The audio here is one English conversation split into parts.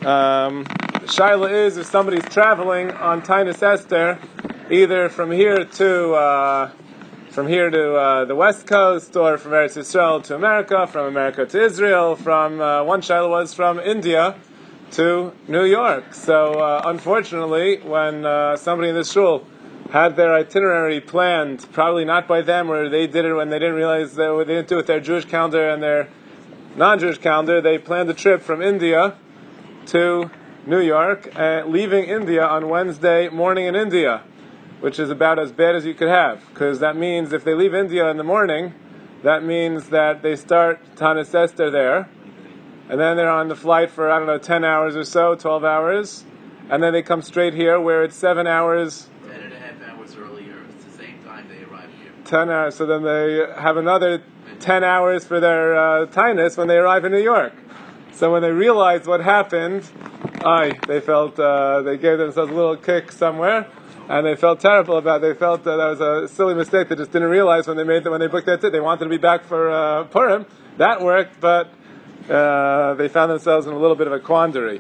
Shaila is if somebody's traveling on Tainus Esther, either from here to the West Coast, or from Eretz Yisrael to America, from America to Israel, from one Shaila was from India to New York. So unfortunately, when somebody in this shul had their itinerary planned, probably not by them, or they did it when they didn't realize they didn't do it with their Jewish calendar and their non-Jewish calendar, they planned a trip from India to New York, leaving India on Wednesday morning in India, which is about as bad as you could have, because that means if they leave India in the morning, that means that they start Tanis Esther there, and then they're on the flight for, 10 hours or so, 12 hours, and then they come straight here where it's 7 hours. 10.5 hours earlier, it's the same time they arrive here. 10 hours, so then they have another 10 hours for their Tainus when they arrive in New York. So when they realized what happened, they felt, they gave themselves a little kick somewhere, and they felt terrible about it. They felt that was a silly mistake. They just didn't realize when they booked that ticket. They wanted to be back for Purim. That worked, but they found themselves in a little bit of a quandary.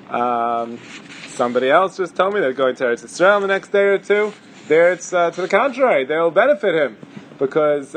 Somebody else just told me they're going to Eretz Yisrael the next day or two. There it's to the contrary. They'll benefit him because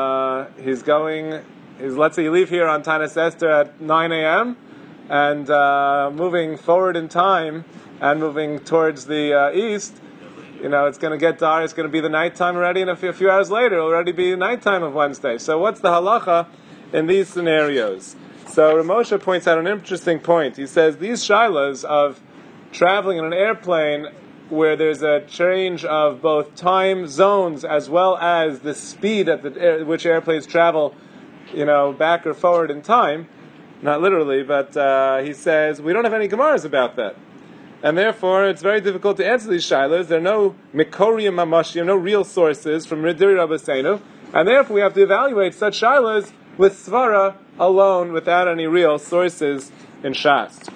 let's say you leave here on Tanis Esther at 9 a.m. and moving forward in time and moving towards the east, it's going to get dark. It's going to be the nighttime already, and a few hours later, it'll already be the nighttime of Wednesday. So what's the halacha in these scenarios? So Rav Moshe points out an interesting point. He says these shilas of traveling in an airplane where there's a change of both time zones as well as the speed at which airplanes travel, back or forward in time, not literally, but he says we don't have any Gemaras about that. And therefore, it's very difficult to answer these shilas. There are no Mikorim Mamashim, no real sources from Ridiri Rabbeinu, and therefore we have to evaluate such shilas with Svara alone, without any real sources in Shas.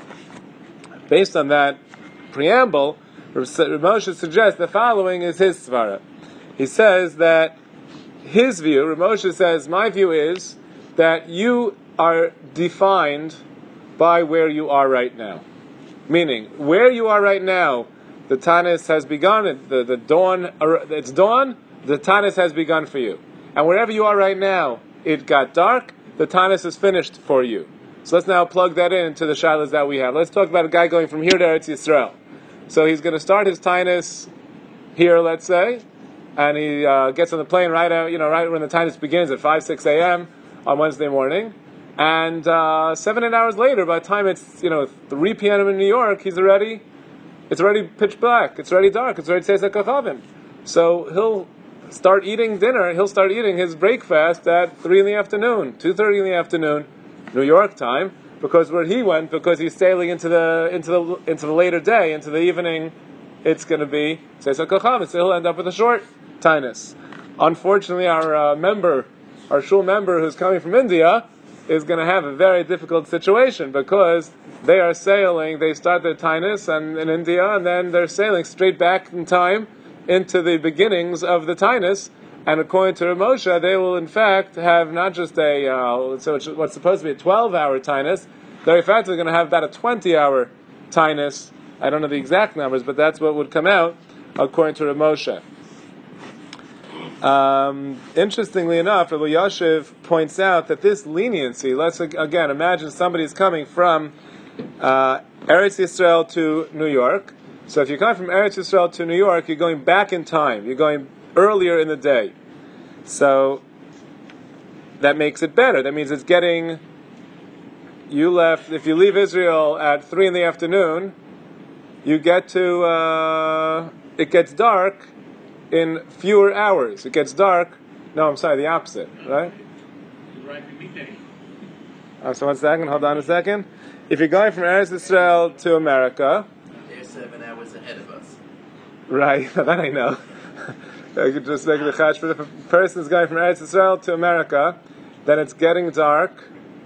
Based on that preamble, Rav Moshe suggests the following is his Svara. He says that his view, Rav Moshe says, my view is that you are defined by where you are right now. Meaning, where you are right now, the Tanis has begun, the dawn, it's dawn, the Tanis has begun for you. And wherever you are right now, it got dark, the Tanis is finished for you. So let's now plug that into the shilas that we have. Let's talk about a guy going from here to Eretz Yisrael. So he's going to start his Tanis here, let's say, and he gets on the plane right when the Tanis begins at 5-6 a.m. on Wednesday morning. And 7-8 hours later, by the time it's 3 p.m. in New York, it's already pitch black, it's already dark, it's already Tzeitzek Kachavim. So he'll start eating dinner. He'll start eating his breakfast at 3 in the afternoon, 2:30 in the afternoon, New York time, because where he went, because he's sailing into the later day, into the evening, it's going to be Tzeitzek Kachavim. So he'll end up with a short Tainus. Unfortunately, our shul member who's coming from India is going to have a very difficult situation because they are sailing, they start their Tainus in India, and then they're sailing straight back in time into the beginnings of the Tainus, and according to Rav Moshe, they will in fact have not just what's supposed to be a 12-hour Tainus, they're in fact going to have about a 20-hour Tainus. I don't know the exact numbers, but that's what would come out according to Rav Moshe. Interestingly enough, Rabbi Yashiv points out that this leniency, let's again imagine somebody's coming from Eretz Yisrael to New York. So if you're coming from Eretz Yisrael to New York, you're going back in time. You're going earlier in the day. So that makes it better. That means if you leave Israel at 3 in the afternoon, you get to, it gets dark in fewer hours. It gets dark. No, I'm sorry, the opposite, right? So 1 second, hold on a second. If you're going from Eretz Yisrael to America, they're 7 hours ahead of us. Right, that I know. I could just make the chash, but if a person is going from Eretz Yisrael to America, then it's getting dark.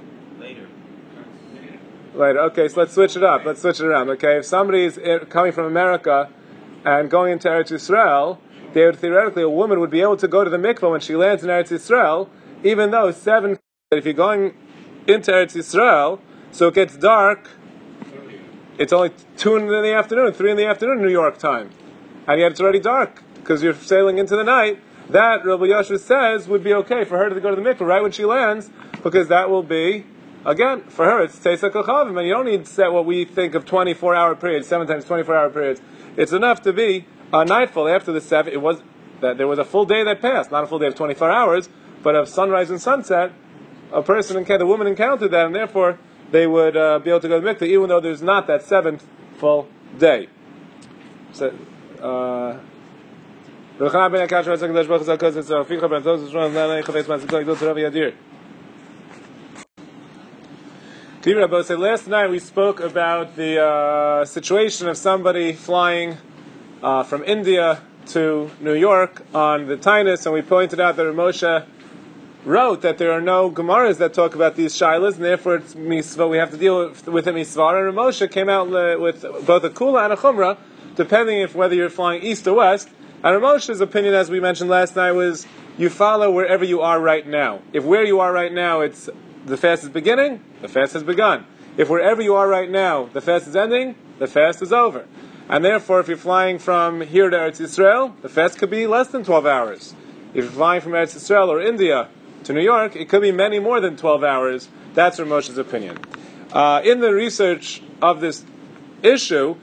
Later. Okay, so let's switch it up. Let's switch it around. Okay, if somebody's coming from America and going into Eretz Yisrael, theoretically, a woman would be able to go to the mikvah when she lands in Eretz Yisrael, even though if you're going into Eretz Yisrael, so it gets dark it's only 2 in the afternoon, 3 in the afternoon New York time, and yet it's already dark because you're sailing into the night, that Rabbi Yosha says would be okay for her to go to the mikveh right when she lands, because that will be, again, for her it's Teisa Kochavim, and you don't need to set what we think of 24-hour periods, 7 times 24-hour periods. It's enough to be nightfall after the 7. It was that there was a full day that passed, not a full day of 24 hours, but of sunrise and sunset. The woman encountered that, and therefore they would be able to go to the mikveh, even though there's not that 7th full day. So, last night we spoke about the situation of somebody flying from India to New York on the Tainus, and we pointed out that Moshe wrote that there are no Gemaras that talk about these shilas, and therefore it's misvah. We have to deal with a misvah. And Moshe came out with both a kula and a chumrah, depending if whether you're flying east or west. And Moshe's opinion, as we mentioned last night, was you follow wherever you are right now. If where you are right now, it's the fast is beginning, the fast has begun. If wherever you are right now, the fast is ending, the fast is over. And therefore, if you're flying from here to Eretz Yisrael, the fast could be less than 12 hours. If you're flying from Eretz Yisrael or India to New York, it could be many more than 12 hours. That's Moshe's opinion. In the research of this issue,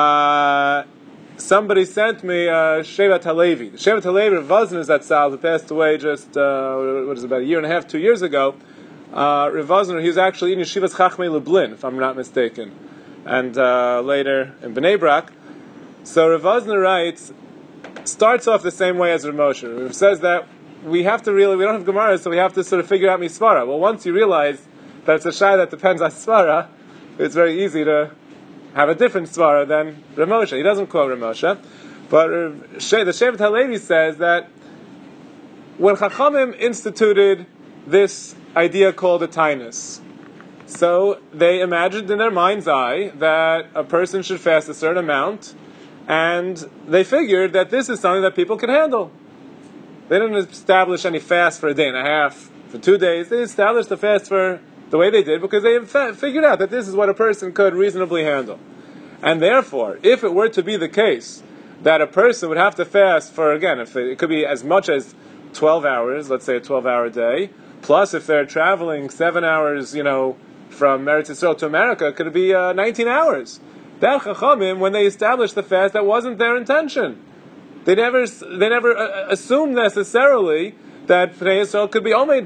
somebody sent me Shevat Halevi. Shevat Halevi of Vazner Zatzal, who passed away just, about a year and a half, 2 years ago. Rav Vazner, he was actually in Yeshivas Chachmei Lublin, if I'm not mistaken, and later in Bnei Brak. So Rav Vazner writes, starts off the same way as Rav Moshe. He says that we don't have Gemara, so we have to sort of figure out Misvara. Well, once you realize that it's a Shai that depends on Svara, it's very easy to have a different Svara than Rav Moshe. He doesn't quote Rav Moshe, but the Shevet Halevi says that when Chachamim instituted this idea called a tainus, so they imagined in their mind's eye that a person should fast a certain amount, and they figured that this is something that people can handle. They didn't establish any fast for a day and a half, for 2 days. They established the fast for the way they did because they figured out that this is what a person could reasonably handle. And therefore, if it were to be the case that a person would have to fast for, again, if it could be as much as 12 hours, let's say a 12-hour day, plus if they're traveling 7 hours, from Eretz Yisrael to America, could it be 19 hours? That Chachamim, when they established the fast, that wasn't their intention. They never assumed necessarily that Pnei Yisrael could be Omeid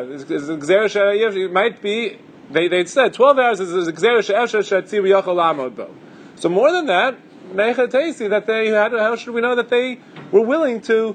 B'zeh. It might be, they said 12 hours is a Gzera She'efshar She'atziv Yachol Lamod Bo. So more than that, how should we know that they were willing to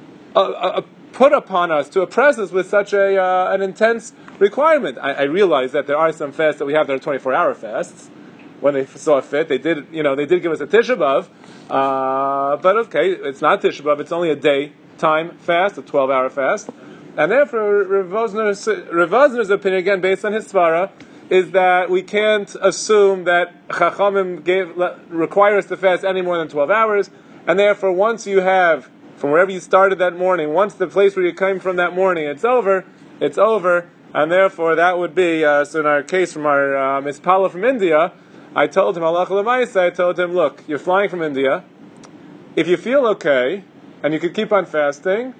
put upon us, to oppress us with such an intense requirement? I realize that there are some fasts that we have that are 24-hour fasts. When they saw fit, they did give us a Tisha B'Av, but okay, it's not Tisha B'Av, it's only a daytime fast, a 12-hour fast, and therefore Rav Vazner's opinion, again based on his svara, is that we can't assume that Chachamim require us to fast any more than 12 hours, and therefore once you have, from wherever you started that morning, once the place where you came from that morning, it's over, and therefore that would be, so in our case from our Mispala from India, I told him, look, you're flying from India, if you feel okay, and you could keep on fasting,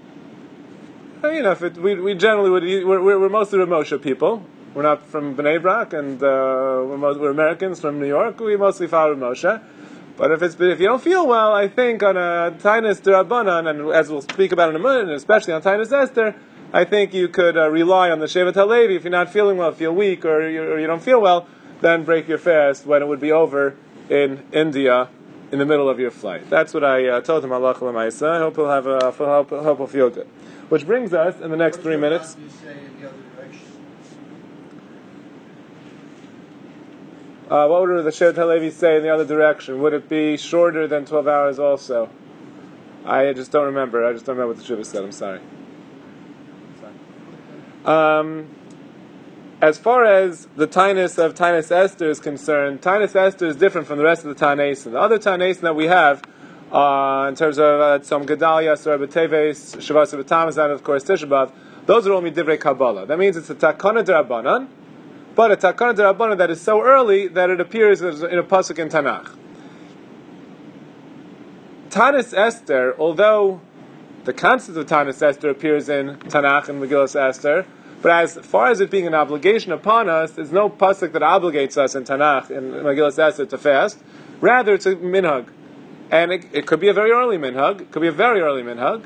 we generally would eat, we're mostly Ramosha people, we're not from Bnei Brak, and we're Americans from New York, we mostly follow Ramosha. But if you don't feel well, I think on a Tainus D'Rabbanan, and as we'll speak about in a minute, and especially on Tainus Esther, I think you could rely on the Shevet Halevi. If you're not feeling well, feel weak, or you don't feel well, then break your fast when it would be over in India in the middle of your flight. That's what I told him. Allah Chalamaysa. I hope he'll feel good. Which brings us in the next 3 minutes. What would the Shevet Halevi say in the other direction? Would it be shorter than 12 hours also? I just don't remember. What the Shuvah said. I'm sorry. As far as the Tainus of Tainus Esther is concerned, Tainus Esther is different from the rest of the Tanasim. The other Tanasim that we have, in terms of Tzom Gedalia, Surah B'Teves, Shavas B'Tamaz, and of course Tisha B'Av, those are all Midivrei Kabbalah. That means it's a Takana D'Rabbanan, but a takana d'Rabbanan that is so early that it appears in a pasuk in Tanakh. Tanis Esther, although the concept of Tanis Esther appears in Tanakh and Megillas Esther, but as far as it being an obligation upon us, there's no pasuk that obligates us in Tanakh and Megillas Esther to fast. Rather, it's a minhag. And it could be a very early minhag. It could be a very early minhag.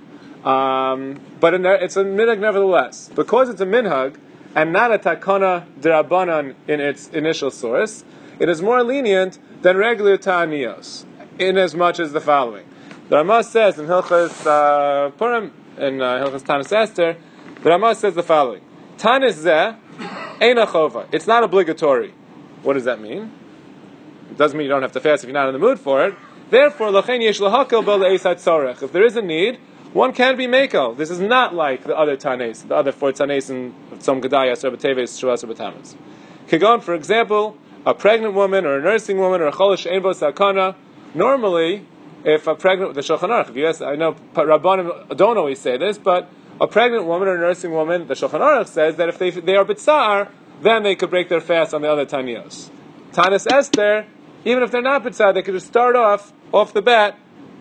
But it's a minhag nevertheless. Because it's a minhag, and not a takana d'Rabbanan in its initial source, it is more lenient than regular ta'aniyos, in as much as the following. The Ramah says in Hilchas Purim, in Hilchas Tanis Esther, the Ramah says the following. Tanis zeh eina chova. It's not obligatory. What does that mean? It doesn't mean you don't have to fast if you're not in the mood for it. Therefore, lachein yesh lahakel bel le'esat tzorech. If there is a need, one can be mekel. This is not like the other tanes, the other 4 tanes in some gedayas or b'teves shuas or b'tamas. Kegon, for example, a pregnant woman or a nursing woman or a cholish ein bo sakana. Normally, if a pregnant, the Shulchan Aruch, if you ask, I know Rabbanim don't always say this, but a pregnant woman or a nursing woman, the Shulchan Aruch says that if they are b'tzar, then they could break their fast on the other taniyos. Tanis Esther, even if they're not b'tzar, they could just start off the bat,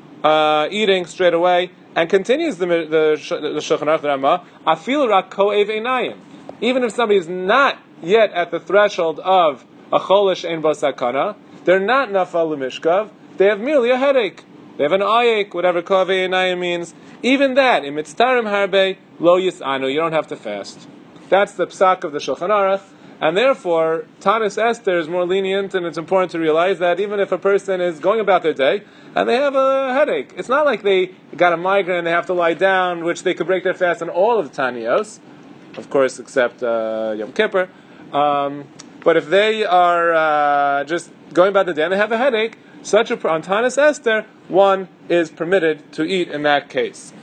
eating straight away, and continues the Shulchan Aruch, the Ramah, afil rak ko'ev einayim. Even if somebody is not yet at the threshold of a cholish ein bo sakana, they're not nafal l'mishkav, they have merely a headache. They have an ayek, whatever kovei einayim means. Even that, in mitztarim harbe, lo yis'anu, you don't have to fast. That's the psak of the Shulchan Aruch, and therefore, Tanis Esther is more lenient, and it's important to realize that even if a person is going about their day, and they have a headache, it's not like they got a migraine and they have to lie down, which they could break their fast on all of the Taniyos, of course, except Yom Kippur. But if they are just going about the day and they have a headache, on Tanis Esther, one is permitted to eat in that case.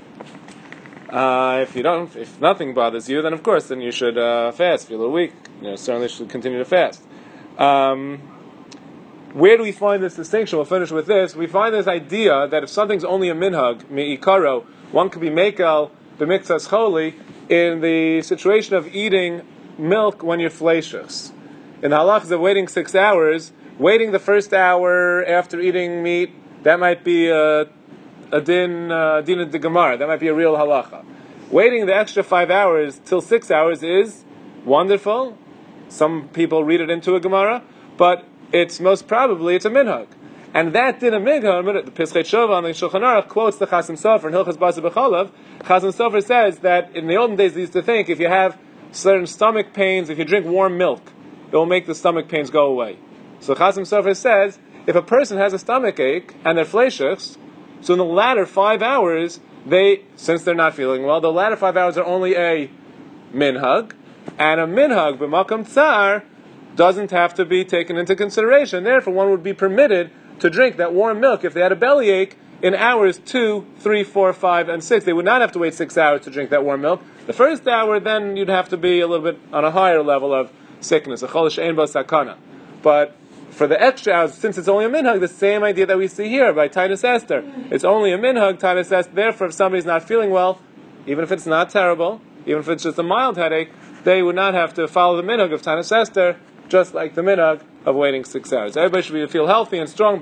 If nothing bothers you, then of course, then you should fast. If you're a little weak, certainly should continue to fast. Where do we find this distinction? We'll finish with this. We find this idea that if something's only a minhag, me'ikaro, one could be mekel, b'miktzas choli, in the situation of eating milk when you're fleishus. In the halachas of waiting 6 hours, waiting the first hour after eating meat, that might be a din of the Gemara. That might be a real halacha. Waiting the extra 5 hours till 6 hours is wonderful. Some people read it into a Gemara, but it's most probably it's a minhag. And that din of minhag, the Pischei Shova on the Shulchan Aruch quotes the Chasam Sofer in Hilchas Basa B'cholav. Chasam Sofer says that in the olden days they used to think if you have certain stomach pains, if you drink warm milk, it will make the stomach pains go away. So Chasam Sofer says, if a person has a stomach ache and they're fleishus, so in the latter 5 hours, since they're not feeling well, the latter 5 hours are only a minhag, and a minhag b'makam tsar doesn't have to be taken into consideration. Therefore, one would be permitted to drink that warm milk if they had a bellyache in hours 2, 3, 4, 5, and 6. They would not have to wait 6 hours to drink that warm milk. The first hour, then you'd have to be a little bit on a higher level of sickness, a cholish ein bo sakana. But for the extra hours, since it's only a minhag, the same idea that we see here by Tanis Esther. It's only a minhag, Tanis Esther. Therefore, if somebody's not feeling well, even if it's not terrible, even if it's just a mild headache, they would not have to follow the minhag of Tanis Esther, just like the minhag of waiting 6 hours. Everybody should feel healthy and strong.